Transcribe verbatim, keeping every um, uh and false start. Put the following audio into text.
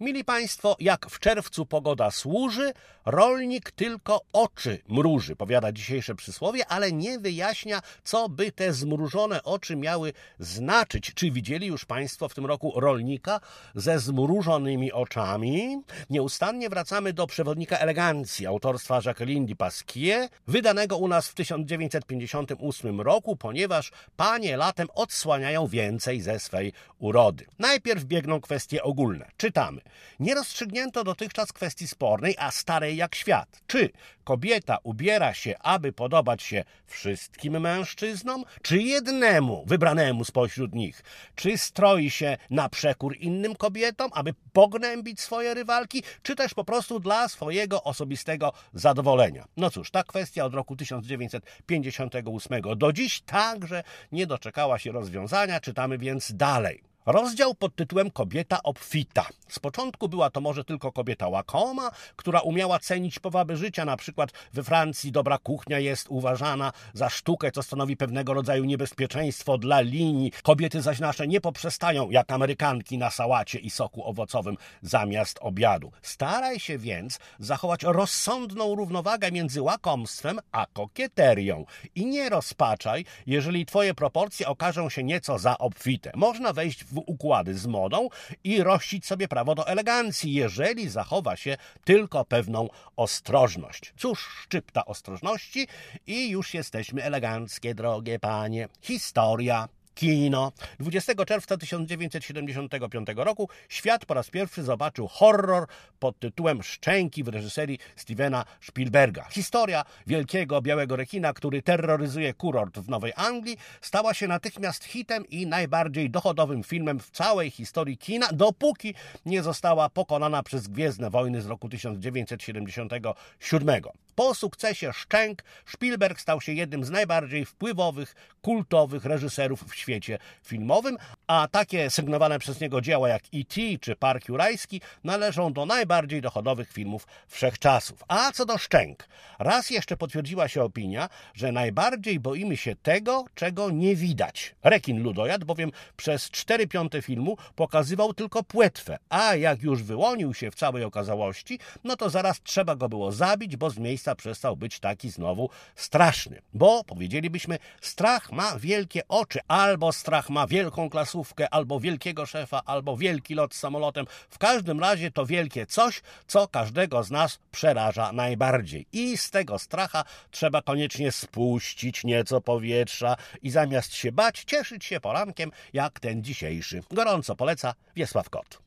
Mili Państwo, jak w czerwcu pogoda służy, rolnik tylko oczy mruży, powiada dzisiejsze przysłowie, ale nie wyjaśnia, co by te zmrużone oczy miały znaczyć. Czy widzieli już Państwo w tym roku rolnika ze zmrużonymi oczami? Nieustannie wracamy do przewodnika elegancji autorstwa Jacqueline de Pasquier, wydanego u nas w tysiąc dziewięćset pięćdziesiątym ósmym roku, ponieważ panie latem odsłaniają więcej ze swej urody. Najpierw biegną kwestie ogólne. Czytamy. Nie rozstrzygnięto dotychczas kwestii spornej, a starej jak świat. Czy kobieta ubiera się, aby podobać się wszystkim mężczyznom, czy jednemu wybranemu spośród nich? Czy stroi się na przekór innym kobietom, aby pognębić swoje rywalki, czy też po prostu dla swojego osobistego zadowolenia? No cóż, ta kwestia od roku tysiąc dziewięćset pięćdziesiątego ósmego do dziś także nie doczekała się rozwiązania. Czytamy więc dalej. Rozdział pod tytułem Kobieta obfita. Z początku była to może tylko kobieta łakoma, która umiała cenić powaby życia. Na przykład we Francji dobra kuchnia jest uważana za sztukę, co stanowi pewnego rodzaju niebezpieczeństwo dla linii. Kobiety zaś nasze nie poprzestają jak Amerykanki na sałacie i soku owocowym zamiast obiadu. Staraj się więc zachować rozsądną równowagę między łakomstwem a kokieterią. I nie rozpaczaj, jeżeli twoje proporcje okażą się nieco za obfite. Można wejść w w układy z modą i rościć sobie prawo do elegancji, jeżeli zachowa się tylko pewną ostrożność. Cóż, szczypta ostrożności i już jesteśmy eleganckie, drogie panie. Historia. Kino. dwudziestego czerwca tysiąc dziewięćset siedemdziesiątego piątego roku świat po raz pierwszy zobaczył horror pod tytułem Szczęki w reżyserii Stevena Spielberga. Historia wielkiego białego rekina, który terroryzuje kurort w Nowej Anglii, stała się natychmiast hitem i najbardziej dochodowym filmem w całej historii kina, dopóki nie została pokonana przez Gwiezdne Wojny z roku tysiąc dziewięćset siedemdziesiątego siódmego. Po sukcesie Szczęk Spielberg stał się jednym z najbardziej wpływowych, kultowych reżyserów w świecie filmowym, a takie sygnowane przez niego dzieła jak E T czy Park Jurajski należą do najbardziej dochodowych filmów wszechczasów. A co do Szczęk, raz jeszcze potwierdziła się opinia, że najbardziej boimy się tego, czego nie widać. Rekin ludojad bowiem przez cztery piąte filmu pokazywał tylko płetwę, a jak już wyłonił się w całej okazałości, no to zaraz trzeba go było zabić, bo z miejsca przestał być taki znowu straszny. Bo, powiedzielibyśmy, strach ma wielkie oczy, albo strach ma wielką klasówkę, albo wielkiego szefa, albo wielki lot samolotem. W każdym razie to wielkie coś, co każdego z nas przeraża najbardziej. I z tego stracha trzeba koniecznie spuścić nieco powietrza i zamiast się bać, cieszyć się porankiem jak ten dzisiejszy. Gorąco poleca Wiesław Kot.